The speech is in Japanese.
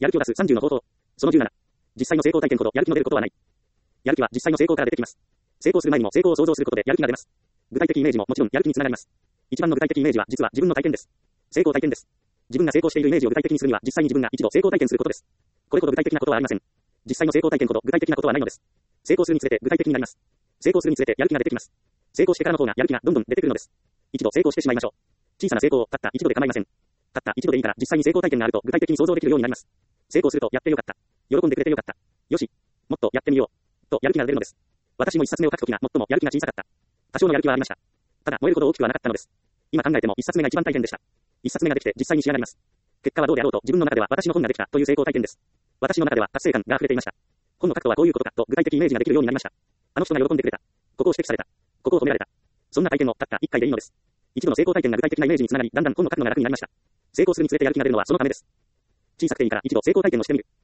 やる気を出す30の方法。その17。実際の成功体験ほどやる気の出ることはない。やる気は実際の成功から出てきます。成功する前にも成功を想像することでやる気が出ます。具体的イメージももちろんやる気につながります。一番の具体的イメージは実は自分の体験です。成功体験です。自分が成功しているイメージを具体的にするには実際に自分が一度成功体験することです。これほど具体的なことはありません。実際の成功体験ほど具体的なことはないのです。成功するにつれて具体的になります。成功するにつれてやる気が出てきます。成功してからの方がやる気がどんどん出てくるのです。一度成功してしまいましょう。小さな成功をたった一度で構いません。たった一度でいいから実際に成功体験があると具体的に想像できるようになります。成功するとやってよかった。喜んでくれてよかった。よし。もっとやってみよう。とやる気が出るのです。私も一冊目を書くときが最もやる気が小さかった。多少のやる気はありました。ただ燃えるほど大きくはなかったのです。今考えても一冊目が一番大変でした。一冊目ができて実際に仕上がります。結果はどうであろうと自分の中では私の本ができたという成功体験です。私の中では達成感が溢れていました。本の書くとはこういうことかと具体的イメージができるようになりました。あの人が喜んでくれた。ここを指摘された。ここを褒められた。そんな体験をたった一回でいいのです。一度の成功体験が具体的なイメージにつながり、だんだん本の書くのが楽になりました。成功するにつれてやる気が出るのはそのためです。小さくていいから一度成功体験をしてみる。